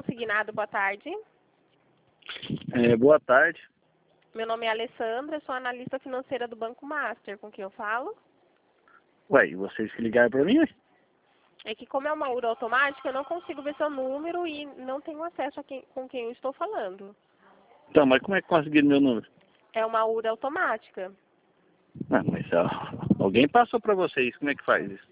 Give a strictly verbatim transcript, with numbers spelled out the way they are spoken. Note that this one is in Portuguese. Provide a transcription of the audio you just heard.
consignado, boa tarde. É, boa tarde. Meu nome é Alessandra, sou analista financeira do Banco Master. Com quem eu falo? Ué, e vocês que ligaram pra mim? Ué? É que como é uma U R A automática, eu não consigo ver seu número e não tenho acesso a quem, com quem eu estou falando. Então, mas como é que conseguiram meu número? É uma U R A automática. Ah, mas ó, alguém passou pra vocês, como é que faz isso?